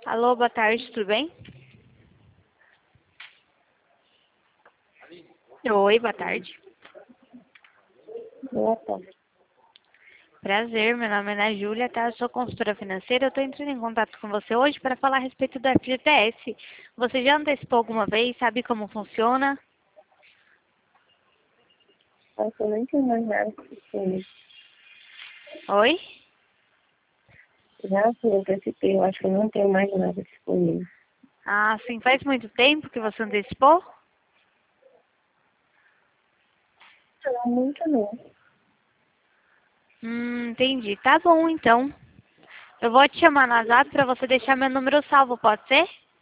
Alô, boa tarde, tudo bem? Oi, boa tarde. Boa tarde. Prazer, meu nome é Ana Júlia, tá? Eu sou consultora financeira. Eu estou entrando em contato com você hoje para falar a respeito do FGTS. Você já antecipou alguma vez? Sabe como funciona? Acho que eu nem tenho mais nada disponível. Oi? Já fui, eu antecipei, eu acho que eu não tenho mais nada disponível. Ah, sim, faz muito tempo que você antecipou? Não, muito não. Entendi. Tá bom, então. Eu vou te chamar no WhatsApp para você deixar meu número salvo, pode ser?